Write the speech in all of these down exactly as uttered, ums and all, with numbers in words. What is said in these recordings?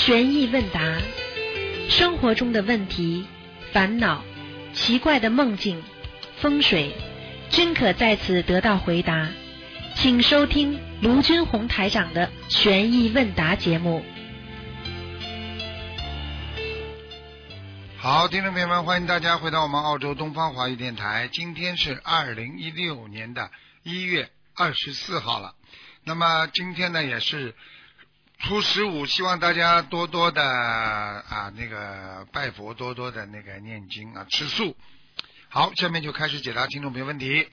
悬疑问答，生活中的问题、烦恼、奇怪的梦境、风水，均可在此得到回答。请收听卢军红台长的悬疑问答节目。 好，听众朋友们，欢迎大家回到我们澳洲东方华语电台。今天是二零一六年的一月二十四号了。那么今天呢也是初十五，希望大家多多的啊那个拜佛，多多的那个念经啊，吃素。好，下面就开始解答听众朋友问题。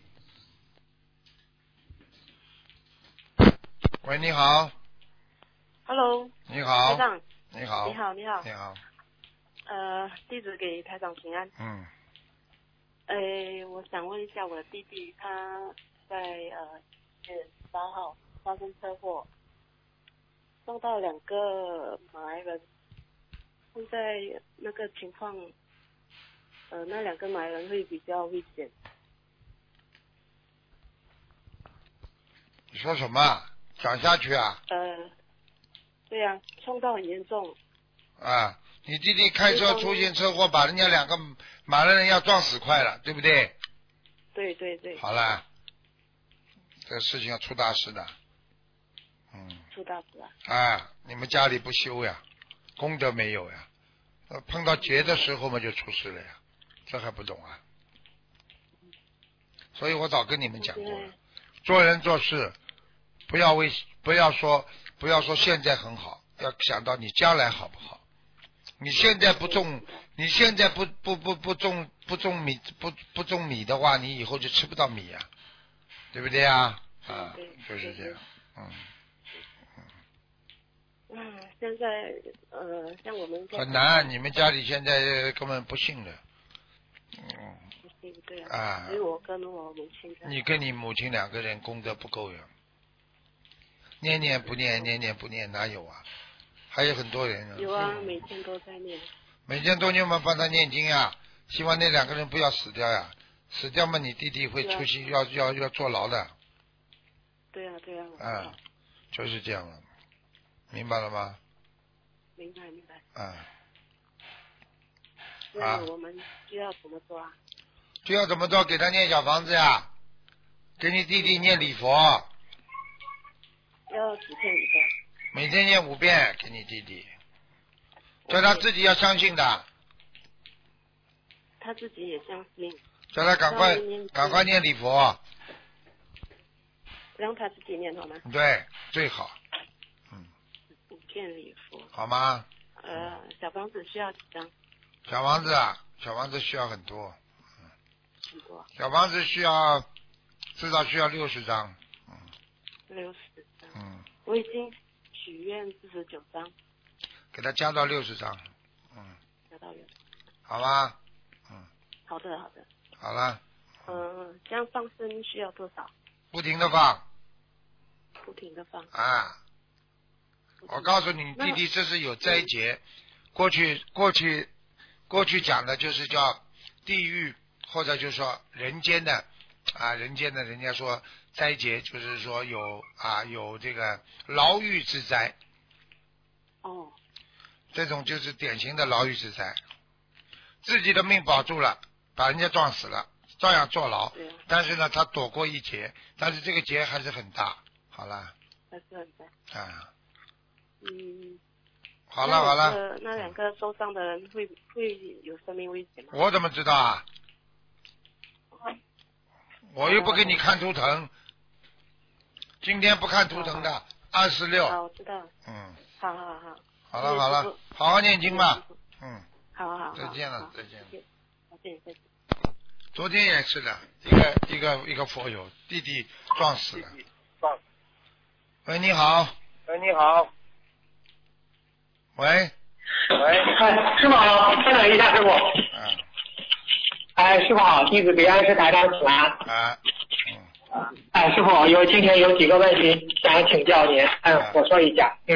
喂，你好。 Hello。 你好。 台长。 你好。 你好，你好。 你好。 呃，弟子给台长平安。 嗯。 诶，我想问一下，我的弟弟他在呃一月十八号发生车祸，撞到两个马来人。现在那个情况，呃，那两个马来人会比较危险。 你说什么？讲下去啊？ 呃，对呀、啊，撞到很严重。 啊，你弟弟开车出现车祸，把人家两个马来人要撞死快了，对不对？ 对对对。 好了，这个事情要出大事的。嗯。 出大事啊！ 啊，你们家里不修呀，功德没有呀，碰到劫的时候嘛就出事了呀，这还不懂啊？所以我早跟你们讲过了，做人做事不要为不要说不要说现在很好，要想到你将来好不好。你现在不种，你现在不不不不种不种米不不种米的话，你以后就吃不到米呀、啊，对不对呀？啊，就是这样，嗯。 嗯，现在呃，像我们很难，你们家里现在根本不信的， 嗯，不信对啊。啊。 所以我跟我母亲。 你跟你母亲两个人功德不够呀，念念不念，念念不念，哪有啊？还有很多人。 有啊，每天都在念。 每天都念嘛，帮他念经呀，希望那两个人不要死掉呀，死掉嘛，你弟弟会出去、啊、要要要坐牢的。 对啊，对啊。 啊，就是这样了。明白了吗？ 明白明白。 啊。 那我们就要怎么做啊？ 就要怎么做？给他念小房子呀，给你弟弟念礼佛。 要几遍礼佛？ 每天念五遍给你弟弟，叫他自己要相信的。 他自己也相信。 叫他赶快赶快念礼佛。 让他自己念好吗？ 对，最好。 五遍礼佛。 好吗？ 呃，小房子需要几张？ 小房子啊，小房子需要很多。 嗯。很多。 小房子需要至少需要六十张。嗯。 六十张。 嗯。 我已经许愿四十九张。 给他加到六十张。嗯。 加到六十。 好吧。嗯。 好的，好的。 好了。 嗯、呃，这样放生需要多少？ 不停的放。 不停的放。 啊。我告诉你，弟弟这是有灾劫，过去过去过去讲的就是叫地狱，或者就是说人间的啊，人间的人家说灾劫，就是说有啊有这个牢狱之灾。 哦。 这种就是典型的牢狱之灾，自己的命保住了，把人家撞死了，照样坐牢。 对啊。 但是呢，他躲过一劫，但是这个劫还是很大。好了。 还是很大。 啊。 嗯， 好了好了。 那那两个受伤的人会会有生命危险吗？ 我怎么知道啊？我又不给你看图腾，今天不看图腾的，二十六。 好，我知道。 嗯。 好好好。 好了好了，好好念经吧。嗯。 好好好。 再见了再见。 再见再见。 昨天也是的，一个一个一个佛友弟弟撞死了。 撞。 喂，你好。 喂，你好。 喂。 喂，哎，师傅好，稍等一下，师傅。 嗯。 哎，师傅好，弟子给安师台长请安。 啊。嗯。 哎，师傅有今天有几个问题想请教您，哎，我说一下，嗯，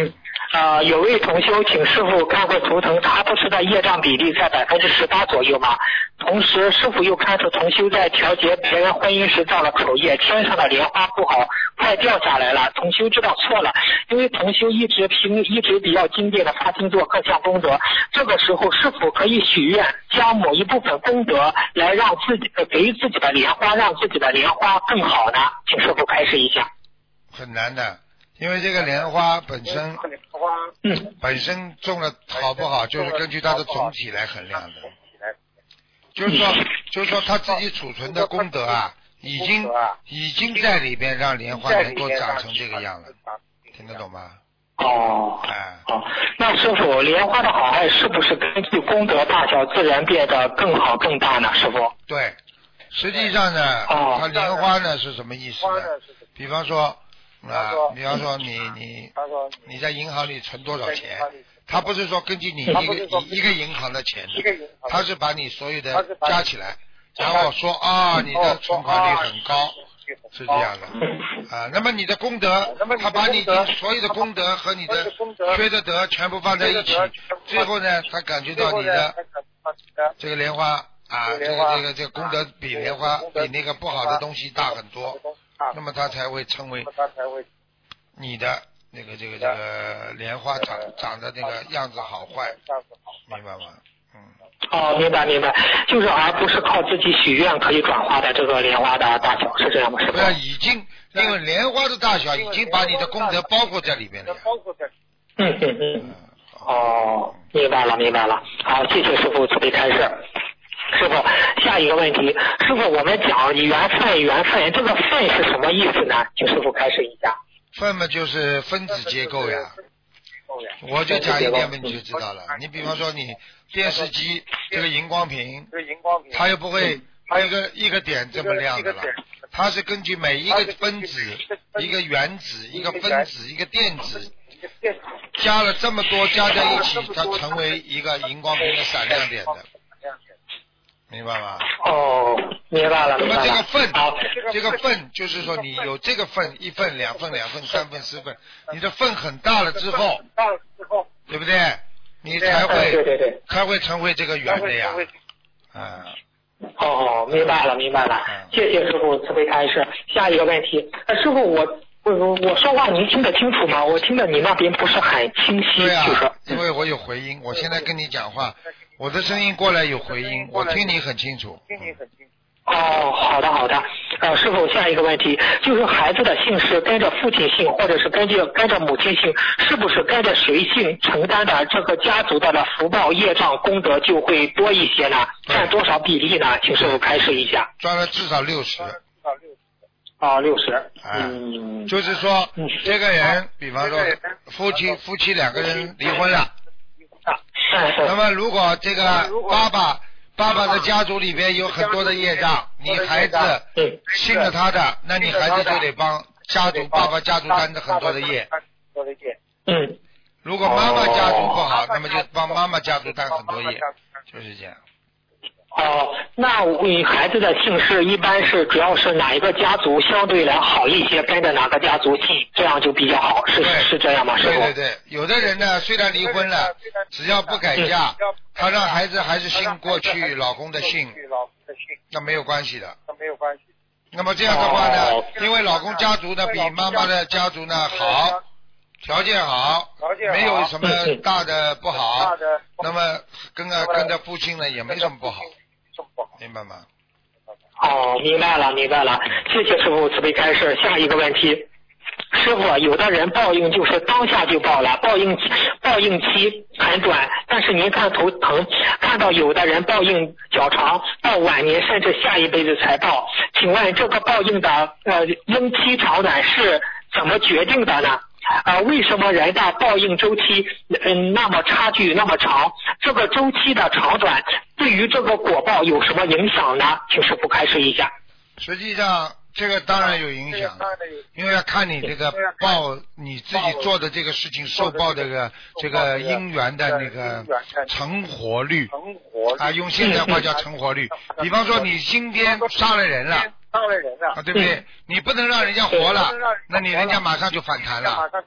呃，有位同修请师傅看过图腾，他不是的业障比例在百分之十八左右嘛？同时，师傅又看出同修在调节别人婚姻时造了口业，天上的莲花不好，快掉下来了。同修知道错了，因为同修一直凭一直比较精进的发心做各项功德，这个时候是否可以许愿，将某一部分功德来让自己给自己的莲花，让自己的莲花更好呢？请师傅开示一下。 很难的，因为这个莲花本身， 嗯， 本身种的好不好，就是根据它的总体来衡量的。就是说，就是说他自己储存的功德啊，已经已经在里边让莲花能够长成这个样了，听得懂吗？ 哦， 哎， 哦，那师傅，莲花的好坏是不是根据功德大小自然变得更好更大呢？师傅？ 对，实际上呢， 哦， 它莲花呢是什么意思呢？比方说啊，比方说你你你在银行里存多少钱？它不是说根据你一个一个银行的钱的，它是把你所有的加起来，然后说啊你的存款率很高，是这样的啊。那么你的功德，他把你所有的功德和你的缺的德全部放在一起，最后呢，他感觉到你的这个莲花啊，这个这个这个功德比莲花比那个不好的东西大很多，那么他才会称为你的。那个这个这个莲花长长的那个样子好坏，明白吗？嗯。 哦，明白明白，就是而不是靠自己许愿可以转化的这个莲花的大小，是这样吗？是吧？已经，因为莲花的大小已经把你的功德包括在里面了。 嗯嗯嗯。哦，明白了明白了。好，谢谢师傅慈悲开示。师傅，下一个问题，师傅，我们讲缘分缘分，这个分是什么意思呢？请师傅开示一下。 分嘛就是分子结构呀，我就讲一点嘛你就知道了。你比方说你电视机这个荧光屏，它又不会一个一个点这么亮的了，它是根据每一个分子、一个原子、一个分子、一个电子加了这么多加在一起，它成为一个荧光屏的闪亮点的。明白吗？ 哦，明白了。 那么这个份，这个份就是说你有这个份，一份、两份、两份、三份、四份，你的份很大了之后，对不对？你才会， 对对对， 才会成为这个圆的呀。啊。 哦，明白了，明白了。谢谢师傅慈悲开示。下一个问题，呃，师傅我。我我说话您听得清楚吗？我听得你那边不是很清晰。 对啊， 就是因为我有回音，我现在跟你讲话，我的声音过来有回音，我听你很清楚。听你很清楚。 哦，好的好的。呃，师傅，下一个问题就是孩子的姓氏跟着父亲姓，或者是跟着跟着母亲姓，是不是跟着谁姓承担的这个家族的福报业障功德就会多一些呢？占多少比例呢？请师傅开示一下。 占了至少六十。 哦，六十。 嗯，就是说，嗯、这个人，比方说夫妻夫妻两个人离婚了，那么如果这个爸爸爸爸的家族里边有很多的业障，你孩子信了他的，那你孩子就得帮家族爸爸家族担着很多的业。 嗯。 如果妈妈家族不好，那么就帮妈妈家族担很多业，就是这样。 哦，那为孩子的姓氏一般是主要是哪一个家族相对来好一些，跟着哪个家族姓，这样就比较好，是是这样吗？师傅？ 对对对，有的人呢，虽然离婚了，只要不改嫁，他让孩子还是姓过去老公的姓，那没有关系的。那没有关系。那么这样的话呢，哦、因为老公家族呢比妈妈的家族呢好，条件好，没有什么大的不好，那么跟着跟着父亲呢也没什么不好。明白吗？ 哦，明白了，明白了。谢谢师傅慈悲开示。下一个问题，师傅，有的人报应就是当下就报了，报应报应期很短，但是您看头疼，看到有的人报应较长，到晚年甚至下一辈子才报。请问这个报应的呃应期长短是怎么决定的呢？啊，为什么人的报应周期嗯那么差距那么长？这个周期的长短对于这个果报有什么影响呢？请师傅开示一下。 实际上这个当然有影响，因为要看你这个报你自己做的这个事情受报这个这个因缘的那个成活率啊，用现在话叫成活率。比方说你今天杀了人了啊，对不对？你不能让人家活了，那你人家马上就反弹了，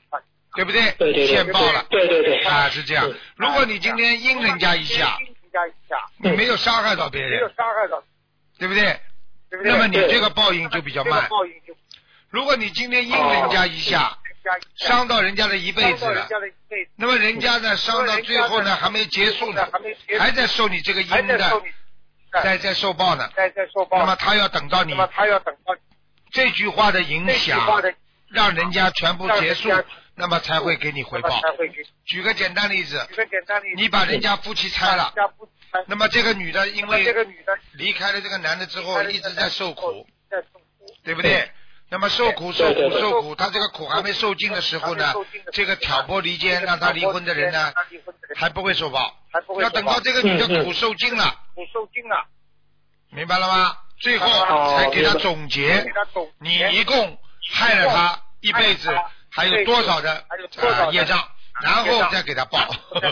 对不对？ 对对对， 现报了。 对对对。 啊，是这样。如果你今天阴人家一下，你没有伤害到别人，没有伤害到，对不对？那么你这个报应就比较慢。如果你今天阴人家一下，伤到人家的一辈子了，那么人家呢伤到最后呢还没结束呢，还在受你这个阴的，在在受报呢。那么他要等到你这句话的影响，让人家全部结束，那么才会给你回报。举个简单例子，你把人家夫妻拆了，那么这个女的因为离开了这个男的之后一直在受苦，对不对？那么受苦受苦受苦，他这个苦还没受尽的时候呢，这个挑拨离间让他离婚的人呢还不会受报，要等到这个女的苦受尽了，明白了吗？最后才给他总结，你一共害了他一辈子还有多少的呃业障，然后再给他报。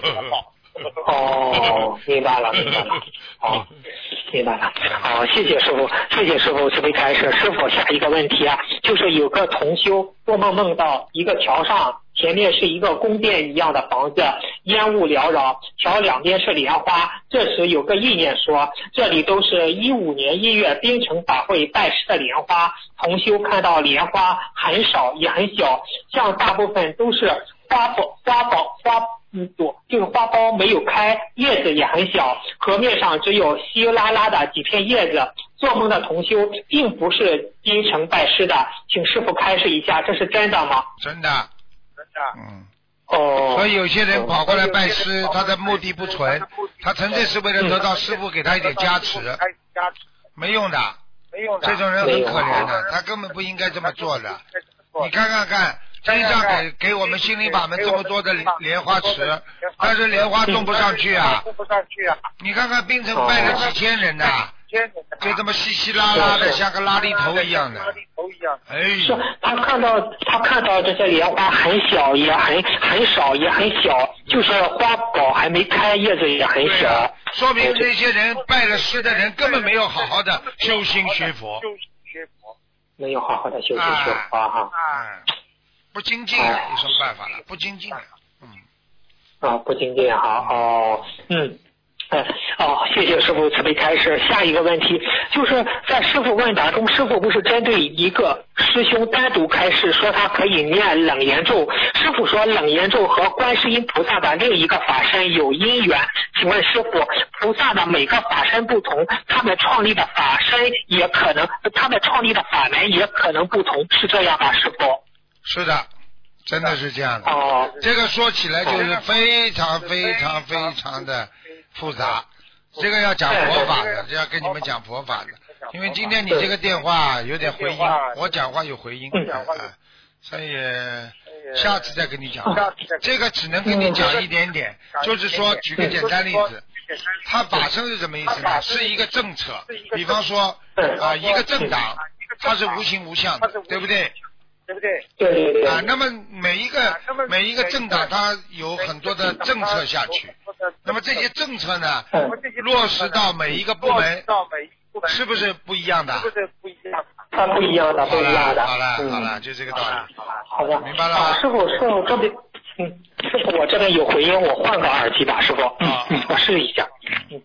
哦，明白了，明白了，好，明白了，好，谢谢师傅，谢谢师傅慈悲开示。师傅，下一个问题啊，就是有个同修做梦梦到一个桥上，前面是一个宫殿一样的房子，烟雾缭绕，桥两边是莲花。这时有个意念说，这里都是一五年一月槟城法会拜师的莲花。同修看到莲花很少也很小，像大部分都是花苞花苞花嗯朵，就是花苞没有开，叶子也很小，河面上只有稀拉拉的几片叶子。做梦的同修并不是槟城拜师的，请师傅开示一下，这是真的吗？ 真的，真的，嗯。 哦。 所以有些人跑过来拜师，他的目的不纯，他纯粹是为了得到师傅给他一点加持，没用的，没用的。这种人很可怜的，他根本不应该这么做的。你看看看。天上给给我们心灵法门这么多的莲花池，但是莲花种不上去啊！你看看槟城拜了几千人呐、啊，就这么稀稀拉拉的，像个垃圾头一样的。哎， 是他看到他看到这些莲花很小，也很很少，也很小，就是花苞还没开，叶子也很小。 说明这些人拜了师的人根本没有好好的修心学佛， 没有好好的修心学佛哈。 不精进了，有什么办法了？不精进了，嗯， 啊，不精进好哦，嗯，哎，哦，谢谢师傅慈悲开示。下一个问题就是在师傅问答中，师傅不是针对一个师兄单独开示，说他可以念冷言咒。师傅说冷言咒和观世音菩萨的另一个法身有因缘。请问师傅，菩萨的每个法身不同，他们创立的法身也可能，他们创立的法门也可能不同，是这样吧，师傅？ 是的，真的是这样的。 哦， 这个说起来就是非常非常非常的复杂。这个要讲佛法的，这要跟你们讲佛法的。因为今天你这个电话有点回音，我讲话有回音，啊、所以下次再跟你讲。这个只能跟你讲一点点，就是说，举个简单例子，它法身是什么意思呢？是一个政策，比方说啊、呃，一个政党，它是无形无相的，对不对？ 对不对？对对对。 啊，那么每一个每一个政党，它有很多的政策下去。那么这些政策呢，落实到每一个部门，是不是不一样的？是不是不一样的？ 它不一样的，不一样的。 好了，好了，就这个道理。 好的， 明白了吗？ 师傅，师傅这边，嗯，师傅我这边有回音，我换个耳机吧，师傅。嗯嗯，我试一下。嗯。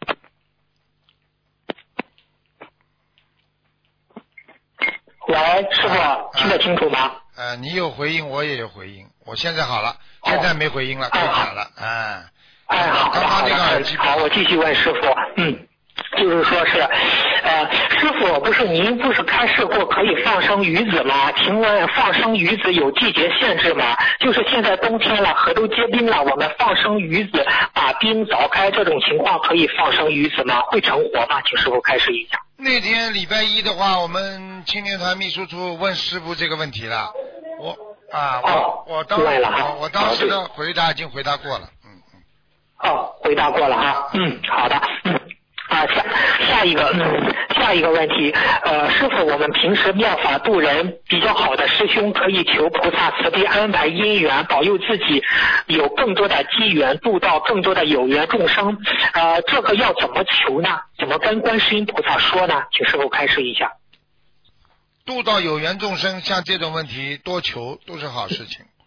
喂，师傅，听得清楚吗？ 呃，你有回音，我也有回音。我现在好了，现在没回音了，可以讲了。哎， 哎，好的，好的，好，我继续问师傅。嗯，就是说是，呃，师傅，不是您不是开示过可以放生鱼子吗？请问放生鱼子有季节限制吗？就是现在冬天了，河都结冰了，我们放生鱼子，把冰凿开，这种情况可以放生鱼子吗？会成活吗？请师傅开示一下。 那天礼拜一的话，我们青年团秘书处问师傅这个问题了，我啊，我我当我我当时的回答已经回答过了，嗯嗯。 哦，回答过了哈，嗯，好的，嗯。啊，下下一个，嗯，下一个问题，呃，师傅，我们平时妙法度人比较好的师兄，可以求菩萨慈悲安排因缘，保佑自己有更多的机缘，度到更多的有缘众生。呃，这个要怎么求呢？怎么跟观世音菩萨说呢？请师傅开示一下。 度到有缘众生，像这种问题多求都是好事情。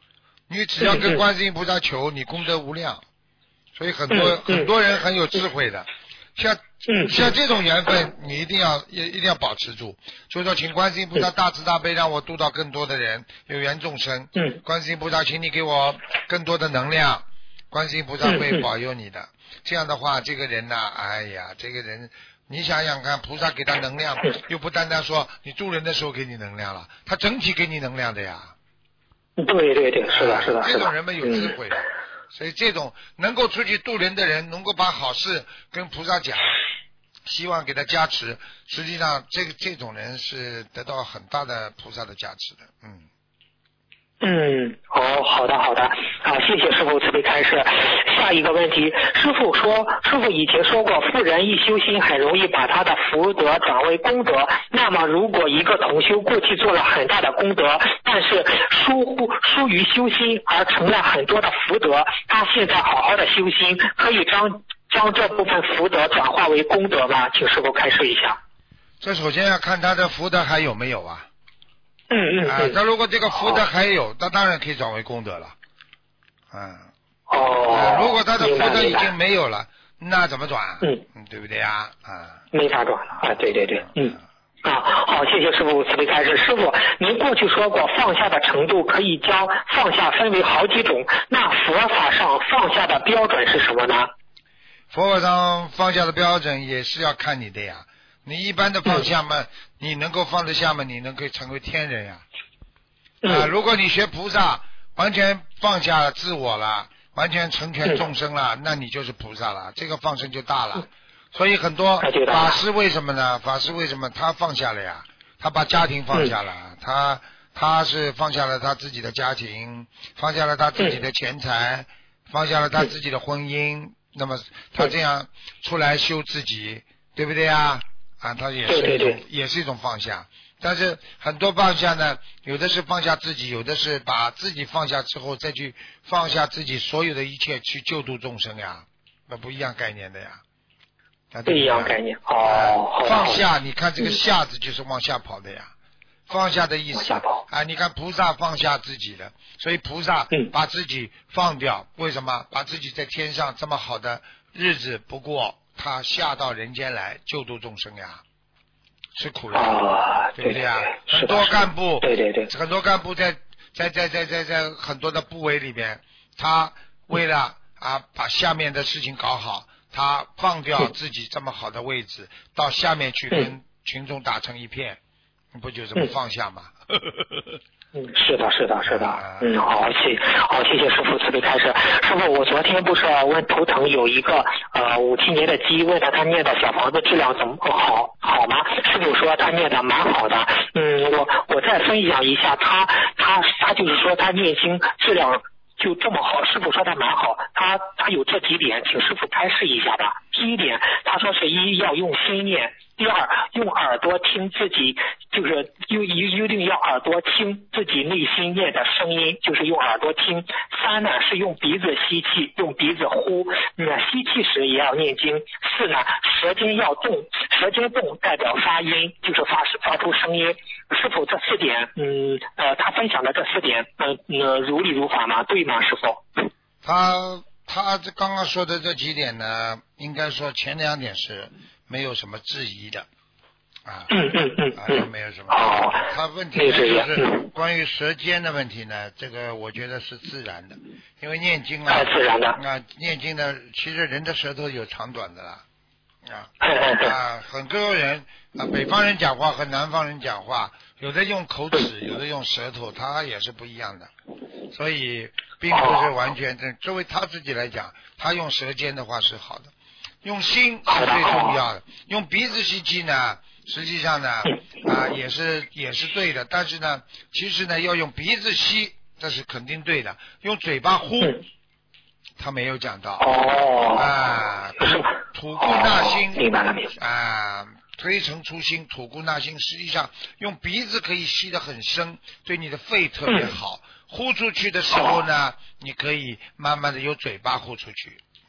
你只要跟观世音菩萨求，你功德无量。所以很多、嗯嗯、很多人很有智慧的，像、嗯、像这种缘分，你一定要也一定要保持住。所以说，请观世音菩萨大慈大悲，让我度到更多的人，有缘众生。嗯，观世音菩萨，请你给我更多的能量，观世音菩萨会保佑你的。嗯嗯、这样的话，这个人呐、啊，哎呀，这个人，你想想看，菩萨给他能量，又不单单说你助人的时候给你能量了，他整体给你能量的呀。 对对对，是的，是的， 这种人们有智慧的。嗯，所以这种能够出去度人的人，能够把好事跟菩萨讲，希望给他加持，实际上这个这种人是得到很大的菩萨的加持的。嗯嗯，哦，好的好的，啊，谢谢师父慈悲开示。下一个问题，师父说，师父以前说过，富人一修心很容易把他的福德转为功德。那么，如果一个同修过去做了很大的功德，但是疏忽疏于修心而成了很多的福德，他现在好好的修心，可以将将这部分福德转化为功德吗？请师父开示一下。 这首先要看他的福德还有没有啊。 嗯嗯啊，他如果这个福德还有，他当然可以转为功德了。嗯。 哦、 啊。如果他的福德已经没有了，那怎么转？嗯，对不对呀？啊。 没法转了啊！对对对，嗯。啊，好，谢谢师父慈悲开示。师父，您过去说过，放下的程度可以将放下分为好几种。那佛法上放下的标准是什么呢？ 佛法上放下的标准也是要看你的呀。你一般的放下嘛，嗯、你能够放得下嘛，你能够成为天人呀。啊、呃，如果你学菩萨，完全放下自我了，完全成全众生了，嗯、那你就是菩萨了，这个放生就大了。嗯、所以很多法师为什么呢？法师为什么他放下了呀？他把家庭放下了，嗯、他他是放下了他自己的家庭，放下了他自己的钱财，嗯、放下了他自己的婚姻，嗯、那么他这样出来修自己，对不对呀？啊，他也是一种， 对对对， 也是一种放下。但是很多放下呢，有的是放下自己，有的是把自己放下之后，再去放下自己所有的一切，去救度众生呀，那不一样概念的呀。 不一样概念哦。 放下，你看这个下字就是往下跑的呀，嗯、放下的意思。 往下跑啊，你看菩萨放下自己的，所以菩萨把自己放掉，嗯、为什么？把自己在天上这么好的日子不过。他下到人间来救度众生呀，吃苦了， 啊、 对不对呀？ 对对很多干部， 对对对， 很多干部在在在在在在很多的部委里边，他为了啊把下面的事情搞好，他放掉自己这么好的位置，嗯、到下面去跟群众打成一片，嗯、不就这么放下吗？ 嗯，是的，是的，是的，嗯，好，谢，好，谢谢师父慈悲开示。师父，我昨天不是问图腾有一个呃五七年的鸡，问他他念的小房子质量怎么好好吗？师父说他念的蛮好的。嗯，我我再分享一下，他他他就是说他念经质量就这么好，师父说他蛮好，他他有这几点，请师父开示一下吧。第一点，他说是一要用心念。第二，用耳朵听自己，就是一一定要耳朵听自己内心念的声音，就是用耳朵听。三呢是用鼻子吸气，用鼻子呼，嗯，吸气时也要念经。四呢，舌尖要动，舌尖动代表发音，就是发发出声音。是否这四点，嗯呃，他分享的这四点，嗯呃，如理如法吗？对吗？是否？ 他他这刚刚说的这几点呢，应该说前两点是没有什么质疑的，啊， 嗯嗯嗯， 啊，都没有什么。哦，他问题就是关于舌尖的问题呢，这个我觉得是自然的，因为念经啊， 自然的。 啊，念经呢，其实人的舌头有长短的啦，啊啊，很多人啊，北方人讲话和南方人讲话，有的用口齿，有的用舌头，他也是不一样的，所以并不是完全正。作为他自己来讲，他用舌尖的话是好的。用心是最重要的，用鼻子吸气呢，实际上呢啊也是也是对的，但是呢，其实呢要用鼻子吸，这是肯定对的。用嘴巴呼，他没有讲到。 哦。 啊，吐故纳新。 明白了，明白。 啊，推陈出新，吐故纳新，实际上用鼻子可以吸得很深，对你的肺特别好。呼出去的时候呢，你可以慢慢的由嘴巴呼出去。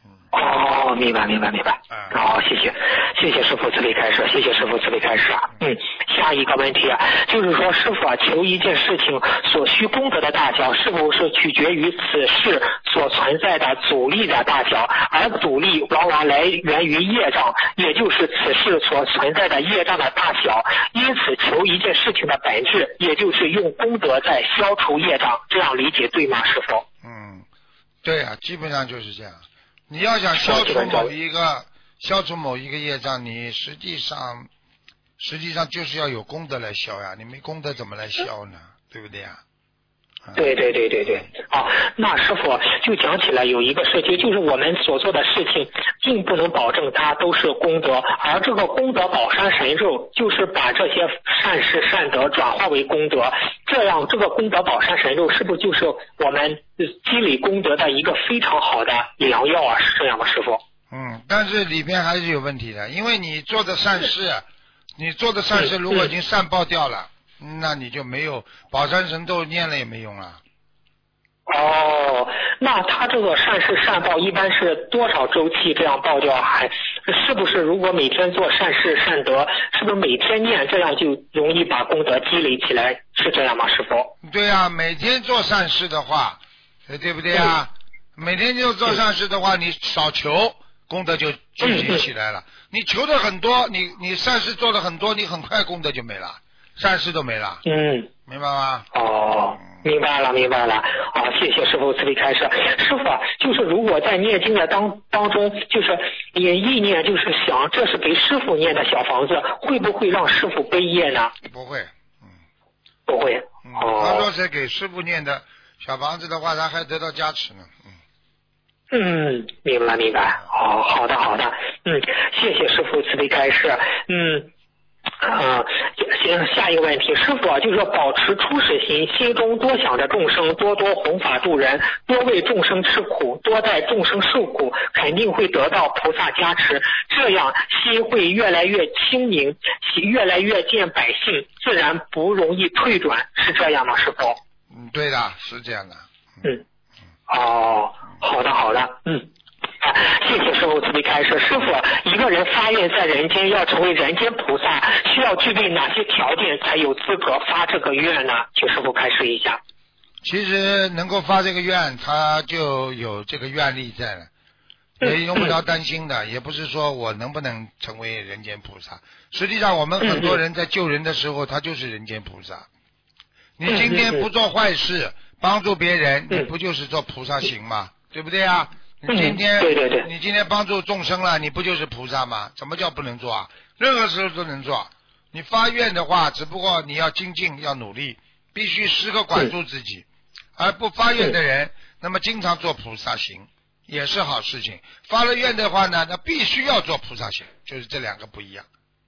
哦，明白明白明白。 嗯。 好，谢谢，谢谢师傅慈悲开示，谢谢师傅慈悲开示啊。嗯，下一个问题啊，就是说师傅啊，求一件事情所需功德的大小，是否是取决于此事所存在的阻力的大小？而阻力往往来源于业障，也就是此事所存在的业障的大小。因此，求一件事情的本质，也就是用功德在消除业障。这样理解对吗，师傅？ 嗯，对啊，基本上就是这样。你要想消除某一个消除某一个业障，你实际上实际上就是要有功德来消呀，你没功德怎么来消呢？对不对呀？ 对对对对对，啊，那师傅就讲起来有一个事情，就是我们所做的事情并不能保证它都是功德，而这个功德宝山神咒就是把这些善事善德转化为功德，这样这个功德宝山神咒是不是就是我们积累功德的一个非常好的良药啊？是这样吗，师傅？ 嗯，但是里边还是有问题的，因为你做的善事，你做的善事如果已经散爆掉了。那你就没有宝山神咒念了也没用了。 哦，那他这个善事善报一般是多少周期这样报掉？还是不是如果每天做善事善德，是不是每天念这样就容易把功德积累起来？是这样吗，师傅？ 对啊，每天做善事的话，对不对啊？嗯、每天就做善事的话，你少求，功德就聚集起来了。嗯嗯、你求的很多，你你善事做的很多，你很快功德就没了。善事都没了， 嗯， 明白吗？ 哦，明白了，明白了。啊，谢谢师傅慈悲开示。师傅啊，就是如果在念经的当当中，就是也意念，就是想这是给师傅念的小房子，会不会让师傅背业呢？ 不会，嗯， 不会。 嗯、 哦， 他说是给师傅念的小房子的话，他还得到加持呢。嗯。 嗯，明白明白。哦，好的好的。嗯，谢谢师傅慈悲开示。嗯。啊，行，下一个问题，师傅啊，就是说保持初始心，心中多想着众生，多多弘法度人，多为众生吃苦，多带众生受苦，肯定会得到菩萨加持，这样心会越来越清明，越来越见百姓，自然不容易退转，是这样吗，师傅？ 嗯，对的，是这样的。 嗯，哦，好的好的，嗯。啊，谢谢师傅慈悲开示。师傅，一个人发愿在人间要成为人间菩萨，需要具备哪些条件才有资格发这个愿呢？请师傅开示一下。 其实能够发这个愿，他就有这个愿力在了，也用不着担心的。也不是说我能不能成为人间菩萨，实际上我们很多人在救人的时候，他就是人间菩萨。你今天不做坏事，帮助别人，你不就是做菩萨行吗？对不对啊？你今天、 嗯、对对对， 你今天帮助众生了，你不就是菩萨吗？什么叫不能做啊？任何时候都能做。你发愿的话，只不过你要精进，要努力，必须时刻管住自己。而不发愿的人，那么经常做菩萨行也是好事情。发了愿的话呢，那必须要做菩萨行，就是这两个不一样。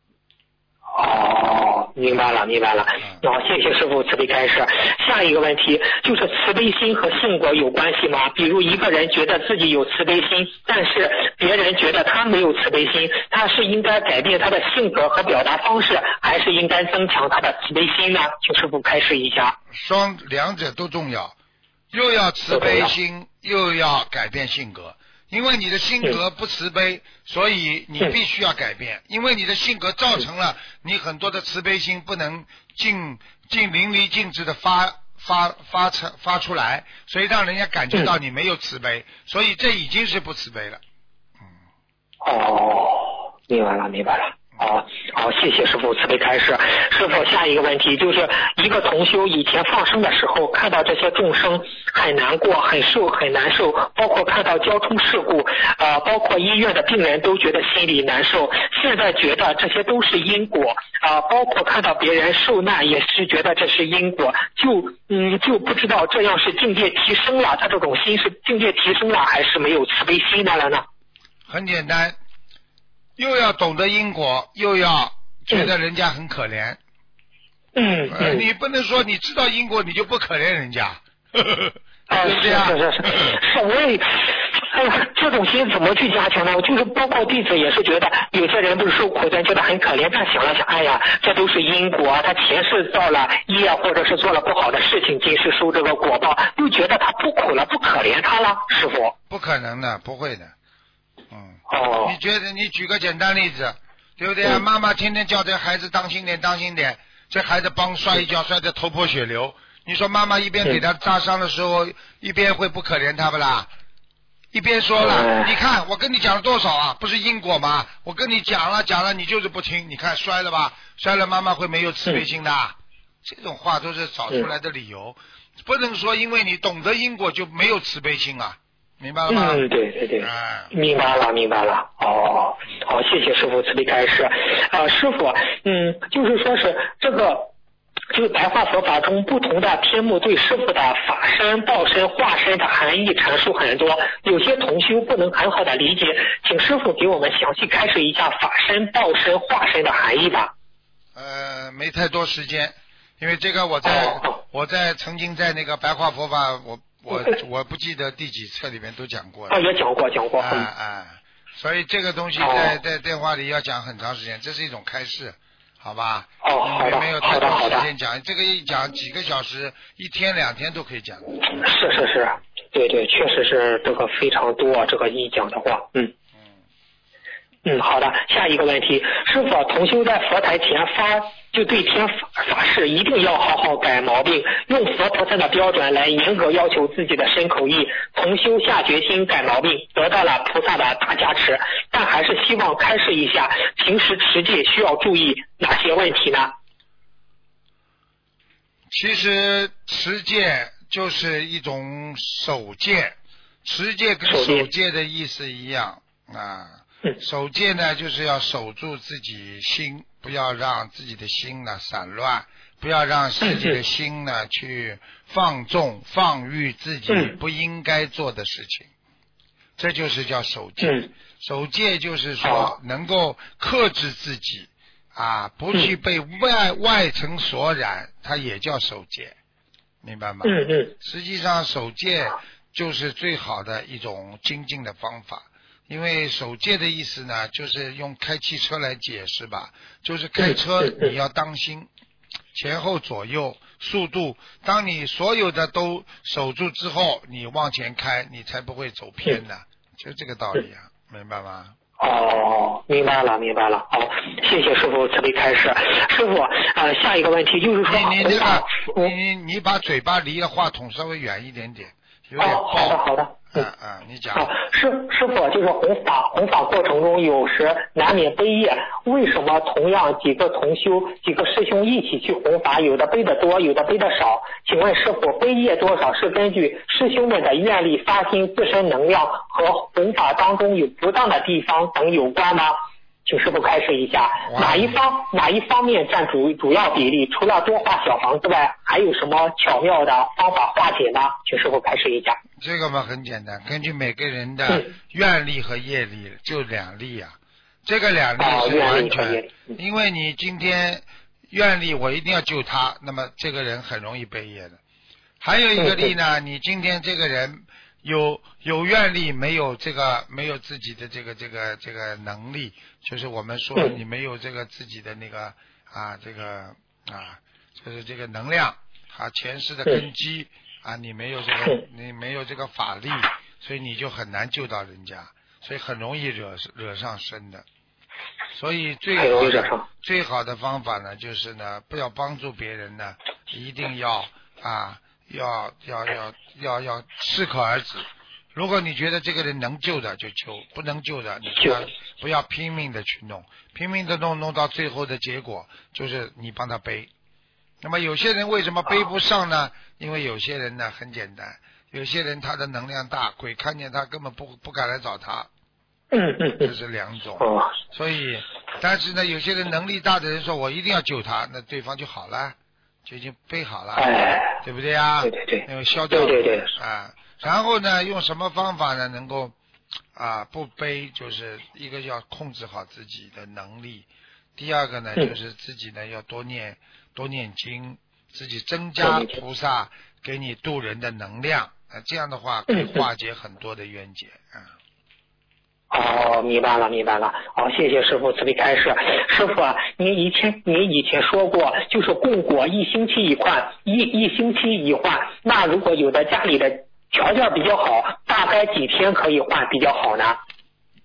哦，明白了，明白了。好、哦，谢谢师傅慈悲开示。下一个问题就是慈悲心和性格有关系吗？比如一个人觉得自己有慈悲心，但是别人觉得他没有慈悲心，他是应该改变他的性格和表达方式，还是应该增强他的慈悲心呢？请师傅开示一下。 双两者都重要，又要慈悲心，又要改变性格。因为你的性格不慈悲，所以你必须要改变。因为你的性格造成了你很多的慈悲心不能尽尽淋漓尽致的发发发出发出来，所以让人家感觉到你没有慈悲，所以这已经是不慈悲了。 嗯。哦，明白了，明白了。好，好，谢谢师傅慈悲开示。师傅，下一个问题就是一个同修以前放生的时候，看到这些众生很难过、很受、很难受，包括看到交通事故，呃，包括医院的病人都觉得心里难受。现在觉得这些都是因果，啊、呃，包括看到别人受难也是觉得这是因果，就嗯就不知道这样是境界提升了，他这种心是境界提升了，还是没有慈悲心的了呢？ 很简单。又要懂得因果，又要觉得人家很可怜。 嗯， 呃、你不能说你知道因果你就不可怜人家。 啊，是是是是，是我也，哎呀，这种心怎么去加强呢？就是包括弟子也是觉得，有些人不是受苦，但觉得很可怜，但想了想，哎呀，这都是因果，他前世造了业，或者是做了不好的事情，今世受这个果报，又觉得他不苦了，不可怜他了，师傅。 不可能的，不会的。 嗯。 哦。 你觉得你举个简单例子，对不对啊？嗯、妈妈天天叫这孩子当心点，当心点，这孩子帮摔一跤，摔得头破血流。你说妈妈一边给他扎伤的时候，嗯、一边会不可怜他不啦？一边说了，嗯、你看我跟你讲了多少啊？不是因果吗？我跟你讲了讲了，你就是不听。你看摔了吧，摔了妈妈会没有慈悲心的。嗯、这种话都是找出来的理由，嗯、不能说因为你懂得因果就没有慈悲心啊。明白了吗？ 嗯，对对对，哎、明白了明白了。哦，好，谢谢师父慈悲开示。啊，师父，嗯，就是说是这个，就是白话佛法中不同的篇目对师父的法身、报身、化身的含义阐述很多，有些同修不能很好的理解，请师父给我们详细开示一下法身、报身、化身的含义吧。 呃，没太多时间，因为这个我在、哦、我在曾经在那个白话佛法我。我我不记得第几册里面都讲过了。 啊，也讲过讲过。 哎、啊、哎、啊，所以这个东西在、哦、在电话里要讲很长时间，这是一种开示，好吧？ 哦，好的， 没有太多时间讲，这个一讲几个小时，一天两天都可以讲。 是是是，对对，确实是这个非常多，这个一讲的话，嗯。嗯，好的，下一个问题，是否同修在佛台前发就对天发誓，一定要好好改毛病，用佛菩萨的标准来严格要求自己的身口意，同修下决心改毛病，得到了菩萨的大加持，但还是希望开示一下，平时持戒需要注意哪些问题呢？ 其实持戒就是一种守戒，持戒跟守戒的意思一样啊。守戒呢，就是要守住自己心，不要让自己的心呢散乱，不要让自己的心呢去放纵、放欲自己不应该做的事情，这就是叫守戒。守戒就是说能够克制自己啊，不去被外外层所染，它也叫守戒，明白吗？实际上守戒就是最好的一种精进的方法。因为守戒的意思呢，就是用开汽车来解释吧，就是开车你要当心前后左右速度，当你所有的都守住之后，你往前开，你才不会走偏的，就这个道理啊，明白吗？ 哦，明白了，明白了。好，谢谢师傅慈悲开示。师傅，呃，下一个问题就是说， 你你这个，你你把嘴巴离了话筒稍微远一点点，有点爆。哦，好的，好的。 嗯嗯，你讲。 啊，师师傅，就是弘法弘法过程中，有时难免背业，为什么同样几个同修、几个师兄一起去弘法，有的背的多，有的背的少？请问师傅，背业多少是根据师兄们的愿力、发心、自身能量和弘法当中有不当的地方等有关吗？请师傅开示一下，哪一方哪一方面占主主要比例？除了多画小房之外，还有什么巧妙的方法化解呢？请师傅开示一下。 这个嘛很简单，根据每个人的愿力和业力，嗯、就两力啊。这个两力是完全，哦嗯、因为你今天愿力我一定要救他，那么这个人很容易背业的。还有一个力呢，嗯、你今天这个人有有愿力，没有这个没有自己的这个这个这个能力，就是我们说你没有这个自己的那个啊这个啊就是这个能量啊前世的根基啊，你没有这个你没有这个法力，所以你就很难救到人家，所以很容易惹惹上身的。所以最好的最好的方法呢，就是呢不要帮助别人呢，一定要啊。要要要要要适可而止。如果你觉得这个人能救的就救，不能救的你不要不要拼命的去弄，拼命的弄弄到最后的结果就是你帮他背。那么有些人为什么背不上呢？因为有些人呢很简单，有些人他的能量大，鬼看见他根本不不敢来找他。 嗯嗯这是两种。所以但是呢有些人能力大的人说我一定要救他，那对方就好了。就已经背好了， 哎、 对不对啊？ 对对对， 那个消掉了， 对对对啊。然后呢，用什么方法呢？能够啊不背，就是一个要控制好自己的能力，第二个呢， 嗯、 就是自己呢要多念多念经，自己增加菩萨给你渡人的能量，啊，这样的话可以化解很多的冤结啊。 哦，明白了，明白了。好、哦，谢谢师傅慈悲开示。师傅啊，您以前您以前说过，就是供果一星期一换，一一星期一换。那如果有的家里的条件比较好，大概几天可以换比较好呢？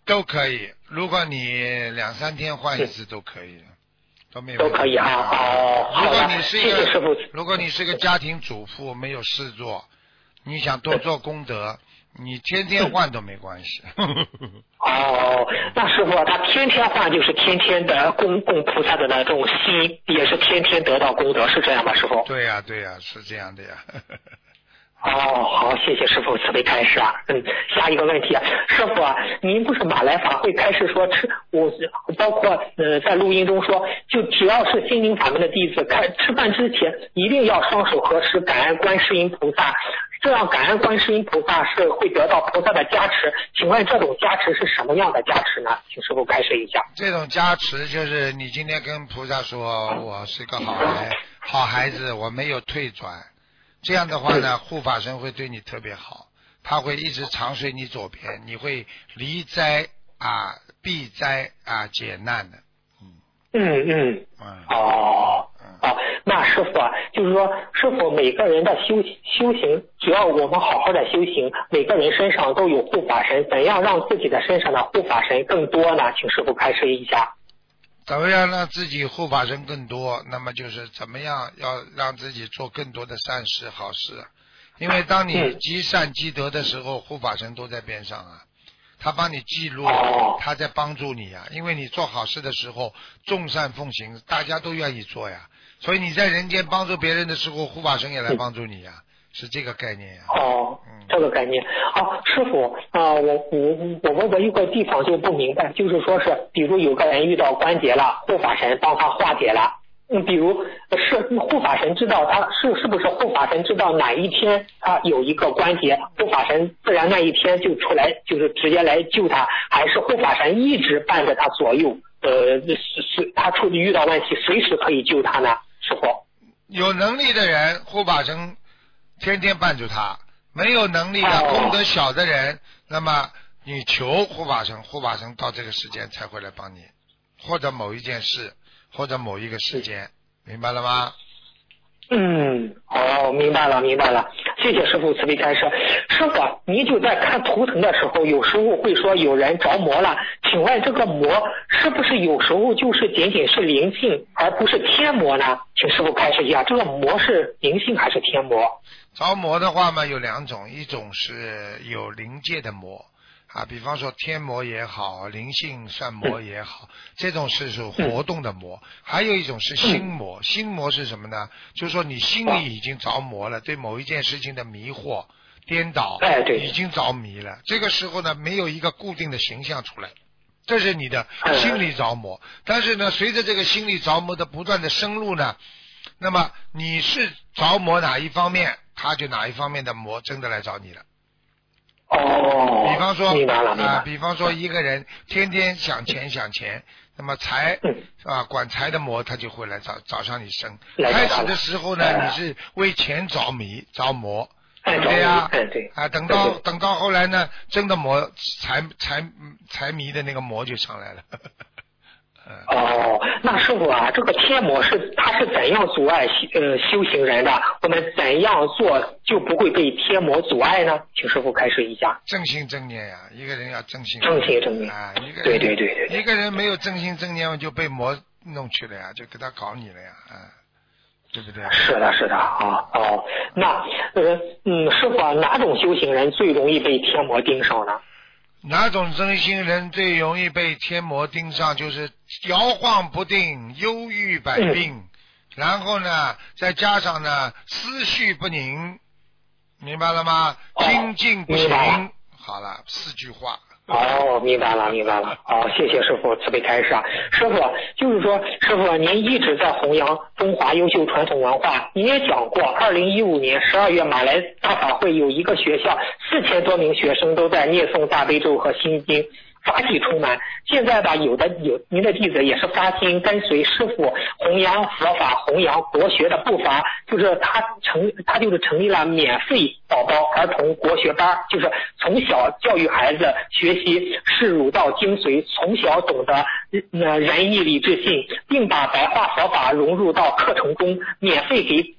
都可以，如果你两三天换一次都可以，都没有都可以啊。哦， 如果你是一个， 谢谢师傅。 如果你是个家庭主妇，没有事做，你想多做功德，你天天换都没关系。 哦，那师傅他天天换就是天天的供供菩萨的那种心，也是天天得到功德，是这样吗，师傅？ 对呀、啊、对呀、啊，是这样的呀。 哦，好，谢谢师傅慈悲开示啊。嗯，下一个问题啊，师傅啊，您不是马来法会开示说吃，我包括呃在录音中说，就只要是心灵法门的弟子，开吃饭之前一定要双手合十，感恩观世音菩萨，这样感恩观世音菩萨是会得到菩萨的加持。请问这种加持是什么样的加持呢？请师傅开示一下。 这种加持就是你今天跟菩萨说，我是个好孩好孩子，我没有退转。这样的话呢，护法神会对你特别好，他会一直常随你左边，你会离灾啊避灾啊解难的。 嗯嗯嗯。哦哦，那师傅啊，就是说，师傅每个人的修修行，只要我们好好的修行，每个人身上都有护法神，怎样让自己的身上的护法神更多呢？请师傅开示一下。 怎么样让自己护法神更多？那么就是怎么样要让自己做更多的善事好事，因为当你积善积德的时候，护法神都在边上啊，他帮你记录，他在帮助你啊。因为你做好事的时候，众善奉行，大家都愿意做呀，所以你在人间帮助别人的时候，护法神也来帮助你呀。是这个概念呀、 啊。哦，这个概念。哦，师傅啊、呃，我我我问过一个地方就不明白，就是说是，比如有个人遇到关节了，护法神帮他化解了。嗯，比如是护法神知道他是是不是护法神知道哪一天他有一个关节，护法神自然那一天就出来，就是直接来救他，还是护法神一直伴着他左右？呃，是是，他出遇到问题随时可以救他呢？师傅， 有能力的人，护法神天天伴住他，没有能力的、 哦、 功德小的人，那么你求护法神，护法神到这个时间才会来帮你，或者某一件事，或者某一个时间，明白了吗？ 嗯，哦，明白了，明白了，谢谢师傅慈悲开示。师傅，你就在看图腾的时候，有时候会说有人着魔了，请问这个魔是不是有时候就是仅仅是灵性，而不是天魔呢？请师傅开示一下，这个魔是灵性还是天魔？ 着魔的话嘛，有两种，一种是有灵界的魔啊，比方说天魔也好，灵性算魔也好，这种是属活动的魔。还有一种是心魔，心魔是什么呢？就是说你心里已经着魔了，对某一件事情的迷惑、颠倒，已经着迷了。这个时候呢，没有一个固定的形象出来，这是你的心理着魔。但是呢，随着这个心理着魔的不断的深入呢，那么你是着魔哪一方面，他就哪一方面的魔真的来找你了。 哦， 比方说明白了，明白啊，比方说一个人天天想钱想钱，那么财、嗯、啊管财的魔他就会来找找上你身。开始的时候呢，哎、你是为钱着迷着魔， 哎、 对不对呀？ 哎对啊，等到等到后来呢，真的魔财财财迷的那个魔就上来了。 哦，那师傅啊，这个天魔是他是怎样阻碍呃修行人的？我们怎样做就不会被天魔阻碍呢？请师傅开示一下。 正心正念呀、啊，一个人要正心正心正念啊，一个人对对对对， 一个人没有正心正念就被魔弄去了呀，就给他搞你了呀，啊，对不对？ 是的，是的啊，哦，那呃嗯，师傅啊，哪种修行人最容易被天魔盯上呢？ 哪种真心人最容易被天魔盯上？就是摇晃不定、忧郁百病、嗯、然后呢再加上呢思绪不宁，明白了吗？精进不行、哦、好了，四句话。 哦，明白了，明白了。哦，谢谢师傅慈悲开示啊。师傅，就是说，师傅您一直在弘扬中华优秀传统文化。您也讲过，二零一五年十二月马来大法会有一个学校四千多名学生都在念诵大悲咒和心经，法体充满。现在吧，有的有您的弟子也是发心跟随师傅弘扬佛法、弘扬国学的步伐，就是他成他就是成立了免费宝宝儿童国学班，就是从小教育孩子学习视儒道精髓，从小懂得呃仁义礼智信，并把白话佛法融入到课程中，免费给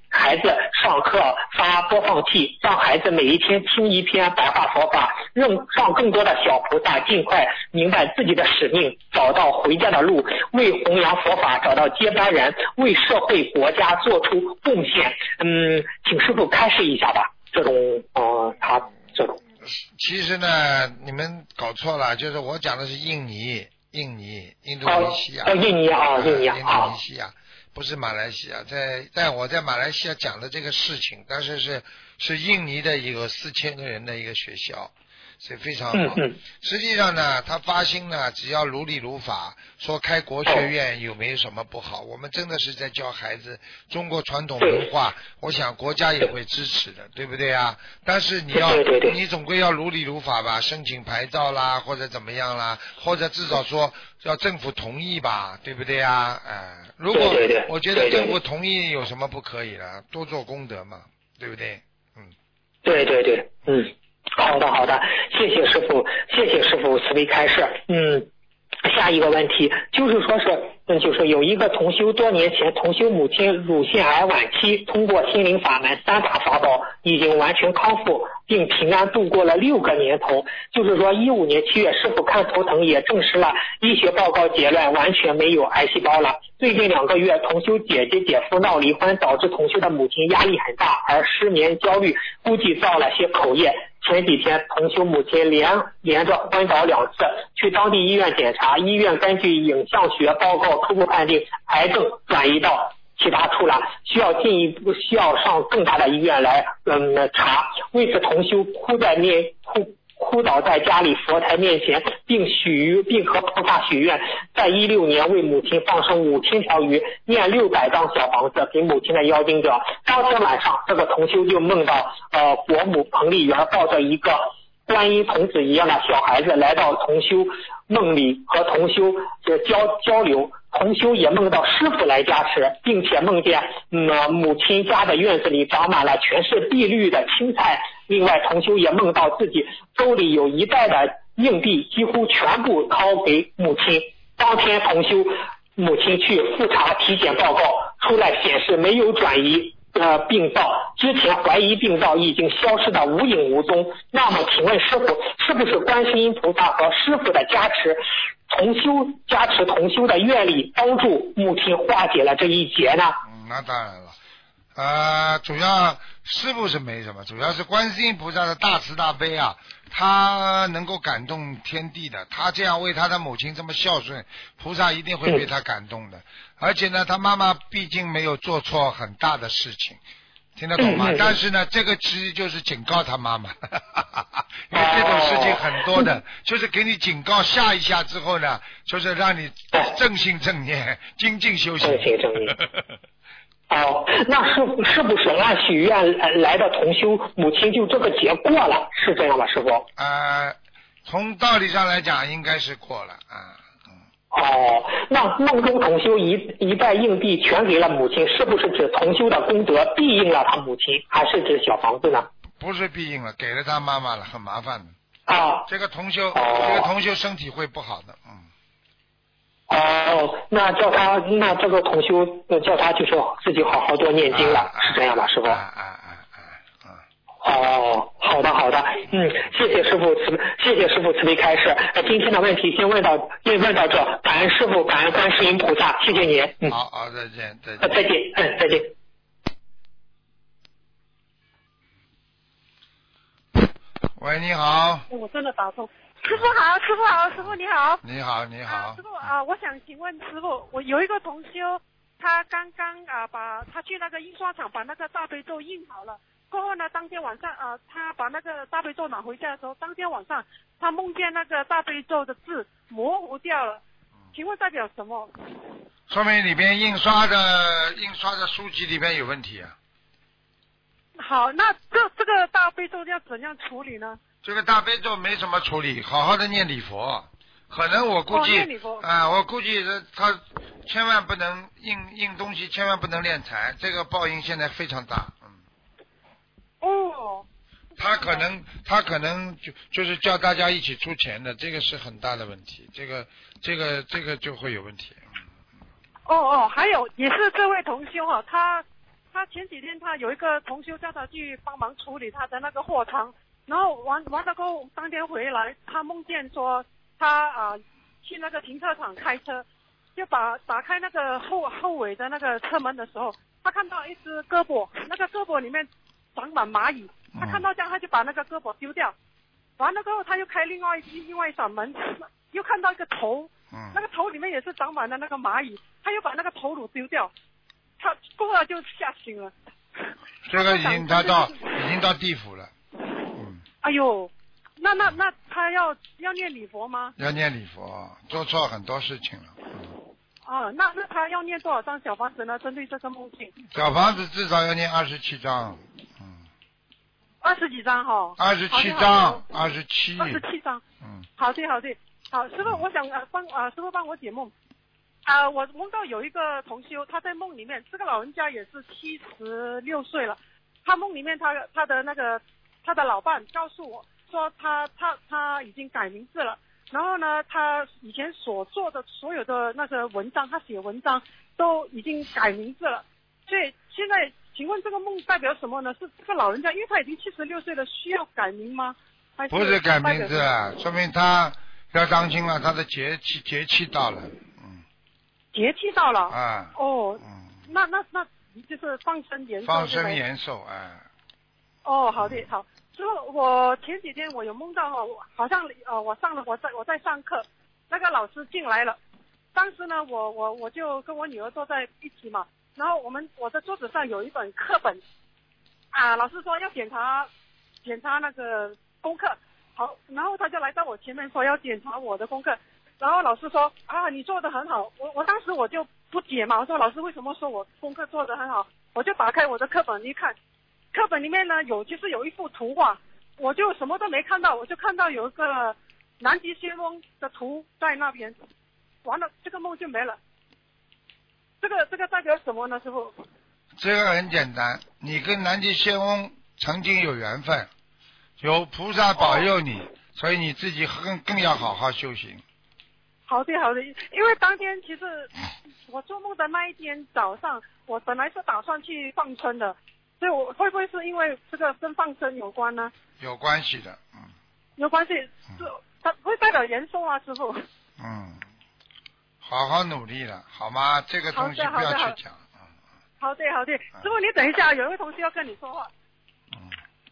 孩子上课发播放器，让孩子每一天听一篇白话佛法，让让更多的小菩萨尽快明白自己的使命，找到回家的路，为弘扬佛法找到接班人，为社会国家做出贡献。嗯，请师父开示一下吧，这种呃他这种。 其实呢，你们搞错了，就是我讲的是印尼，印尼，印度尼西亚， 哦，印尼啊，印尼啊， 印度尼西亚，不是马来西亚。在在我在马来西亚讲的这个事情，但是是是印尼的一个四千个人的一个学校。所以非常好。实际上呢，他发心呢，只要如理如法，说开国学院有没有什么不好？我们真的是在教孩子中国传统文化，我想国家也会支持的，对不对啊？但是你要，你总归要如理如法吧，申请牌照啦，或者怎么样啦，或者至少说要政府同意吧，对不对啊？哎、呃，如果我觉得政府同意有什么不可以了？多做功德嘛，对不对？嗯， 对对对，嗯。好的好的，谢谢师父，谢谢师父慈悲开示。嗯，下一个问题就是说是，嗯，就是有一个同修多年前同修母亲乳腺癌晚期，通过心灵法门三法法宝已经完全康复，并平安度过了六个年头。就是说一五年七月师父看头疼也证实了医学报告结论完全没有癌细胞了。最近两个月同修姐姐姐夫闹离婚，导致同修的母亲压力很大，而失眠焦虑估计造了些口业。前几天同修母亲连连着昏倒两次，去当地医院检查，医院根据影像学报告初步判定癌症转移到其他处了，需要进一步需要上更大的医院来嗯查。为此同修哭在面哭哭倒在家里佛台面前，并许并和菩萨许愿，在一六年为母亲放生五千条鱼，念六百张小房子给母亲的妖精者。当天晚上，这个同修就梦到呃国母彭丽媛抱着一个观音童子一样的小孩子来到同修梦里和同修交交流。同修也梦到师父来加持，并且梦见嗯母亲家的院子里长满了全是碧绿的青菜。另外同修也梦到自己兜里有一袋的硬币，几乎全部掏给母亲。当天同修母亲去复查体检报告，出来显示没有转移呃病灶，之前怀疑病灶已经消失的无影无踪。那么请问师父，是不是观世音菩萨和师父的加持，同修加持同修的愿力，帮助母亲化解了这一劫呢？ 嗯，那当然了。呃，主要师父是没什么，主要是观世音菩萨的大慈大悲啊，他能够感动天地的，他这样为他的母亲这么孝顺，菩萨一定会被他感动的。而且呢，他妈妈毕竟没有做错很大的事情，听得懂吗？但是呢，这个其实就是警告他妈妈，因为这种事情很多的，就是给你警告下一下之后呢，就是让你正信正念，精进修行。 正信正念。哦，那是是不是按许愿来的同修母亲就这个劫过了，是这样吧，师傅？ 呃，从道理上来讲，应该是过了啊。 哦，那梦中同修一一袋硬币全给了母亲，是不是指同修的功德庇应了他母亲，还是指小房子呢？ 不是庇应了，给了他妈妈了，很麻烦的。 啊， 这个同修， 哦、 这个同修身体会不好的，嗯。 哦，那叫他，那这个同修叫他就是自己好好多念经了，啊、是这样吧，师傅？ 啊啊啊啊！ 哦，好的好的，嗯，谢谢师傅慈，谢谢师傅慈悲开示。呃，今天的问题先问到，先问到这，感恩师傅，感恩观世音菩萨，谢谢您。嗯， 好好，再见再见。 呃，再见，嗯，再见。 喂，你好。 我真的打通。师傅好，师傅好，师傅你好。 你好，你好。 啊、师傅啊、呃，我想请问师傅，我有一个同修，他刚刚啊、呃、把他去那个印刷厂把那个大悲咒印好了，过后呢，当天晚上啊、呃，他把那个大悲咒拿回家的时候，当天晚上他梦见那个大悲咒的字模糊掉了，请问代表什么？ 说明里边印刷的印刷的书籍里边有问题啊。 好，那这这个大悲咒要怎样处理呢？ 这个大悲咒没什么处理，好好的念礼佛。可能我估计，啊、呃，我估计他千万不能印印东西，千万不能敛财，这个报应现在非常大。嗯。 哦。 他可能他可能就就是叫大家一起出钱的，这个是很大的问题，这个这个这个就会有问题。 哦哦，还有也是这位同修啊，他。他他前几天他有一个同修叫他去帮忙处理他的那个货仓，然后完完了过后，当天回来，他梦见说他啊、呃、去那个停车场开车，就把打开那个后后尾的那个车门的时候，他看到一只胳膊，那个胳膊里面长满蚂蚁，他看到这样他就把那个胳膊丢掉，完了过后他又开另外一另外一扇门，又看到一个头，那个头里面也是长满了那个蚂蚁，他又把那个头颅丢掉。他过后就吓醒了。 这个已经他到已经到地府了。嗯。 哎呦，那那那他要要念礼佛吗？ 要念礼佛，做错很多事情了。 嗯。哦，那那他要念多少张小房子呢？针对这个梦境。 小房子至少要念二十七张。嗯。 二十几张哈。 二十七张，二十七。 二十七张。 嗯。 好的好的，好，师傅，我想呃帮啊、呃、师傅帮我解梦。啊、呃，我梦到有一个同修，他在梦里面，这个老人家也是七十六岁了。他梦里面他，他他的那个他的老伴告诉我说他，他他他已经改名字了。然后呢，他以前所做的所有的那个文章，他写文章都已经改名字了。所以现在，请问这个梦代表什么呢？是这个老人家，因为他已经七十六岁了，需要改名吗？还是不是改名字，说明他要当心了，他的节气节气到了。 节气到了啊， 哦，嗯、那那那就是放生延寿， 放生延寿，哎。 哦，好的好。之后我前几天我有梦到哈，好像呃我上了我在我在上课，那个老师进来了，当时呢我我我就跟我女儿坐在一起嘛，然后我们我的桌子上有一本课本，啊老师说要检查检查那个功课，好，然后他就来到我前面说要检查我的功课。然后老师说啊，你做的很好。我我当时我就不解嘛，我说老师为什么说我功课做的很好？我就打开我的课本一看，课本里面呢有就是有一幅图画，我就什么都没看到，我就看到有一个南极仙翁的图在那边，完了这个梦就没了。这个这个代表什么呢，师傅？ 这个很简单，你跟南极仙翁曾经有缘分，有菩萨保佑你，哦、所以你自己更更要好好修行。 好的好的，因为当天其实我做梦的那一天早上，我本来是打算去放生的，所以我会不会是因为这个跟放生有关呢？ 有关系的，嗯。有关系，是它会代表延寿啊，师傅。 嗯，好好努力了，好吗？这个东西不要去讲。 好的好的，师傅你等一下，有一位同事要跟你说话。 嗯。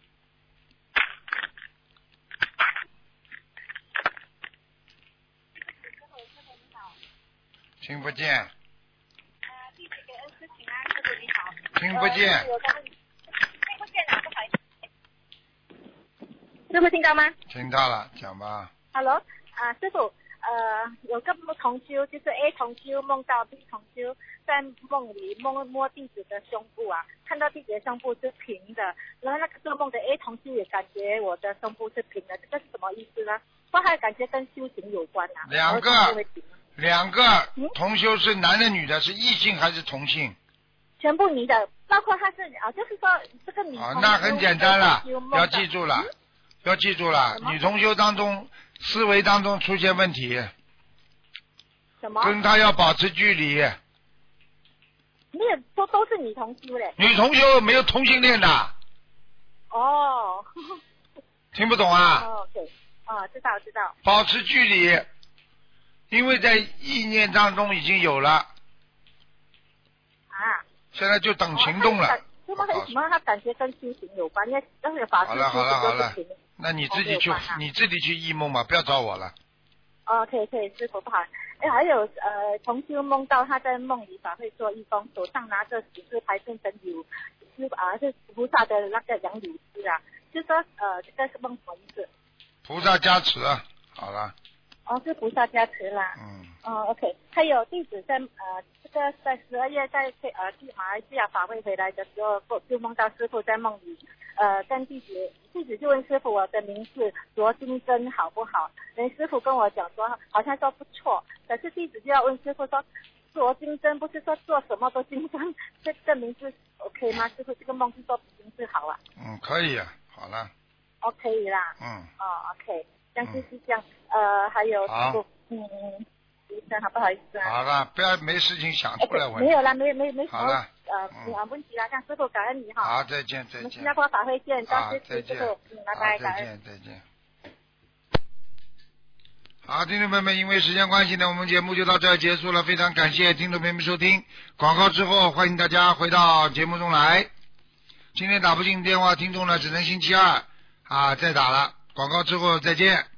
听不见。 呃，弟子给恩师请安，师傅你好。 听不见。 呃、听不见啊，不好意思。师傅听到吗？ 听到了，讲吧。 Hello， 啊、呃，师傅，呃，有个同修，就是 A 同修梦到 B 同修在梦里摸摸弟子的胸部啊，看到弟子的胸部是平的，然后那个做梦的 A 同修也感觉我的胸部是平的，这个是什么意思呢？或还感觉跟修行有关啊？ 两个。两个同修是男的女的，是异性还是同性？ 全部女的，包括他是啊，就是说这个女。 啊，那很简单了，要记住了，嗯、要记住了，女同修当中思维当中出现问题。 什么？ 跟他要保持距离。 你也都都是女同修嘞。 女同修没有同性恋的。 哦。 听不懂啊？ 哦，对，哦，知道知道。 保持距离。因为在意念当中已经有了， 啊， 现在就等行动了。 为什么他感觉跟修行有关？因为那个法师。 好了好了好了，那你自己去、啊、你自己去忆梦嘛，不要找我了。 哦，可以可以，师傅不好。哎，还有呃，同修梦到他在梦里法会做义工，手上拿着十字牌变成有是啊是菩萨的那个杨柳枝啊，就说呃这个是梦什么意思？ 菩萨加持，好了。 哦，是菩萨加持啦。 嗯。 哦 ，OK。还有弟子在呃，这个在十二月在呃去马来西亚法会回来的时候，就梦到师傅在梦里，呃，跟弟子弟子就问师傅我的名字罗金珍好不好？人师傅跟我讲说好像说不错，可是弟子就要问师傅说罗金珍不是说做什么都金珍，这个名字 OK 吗？师傅这个梦是做名字好啊？ 嗯，可以啊，好了。 OK 啦。 嗯。 哦 ，OK。但是是这样，呃，还有师傅，嗯， 医生，好不好意思啊？ 好了，不要没事情想出来问。 没有啦，没没没什么好了呃嗯啊问题啦，向师傅感恩你哈。 好，再见再见我们新加。坡法会见， 好张师再见师傅，嗯，拜好拜， 再感恩。 见再见。好，听众朋友们，因为时间关系呢，我们节目就到这儿结束了。非常感谢听众朋友们收听。广告之后，欢迎大家回到节目中来。今天打不进电话，听众呢只能星期二啊再打了。广告之后再见。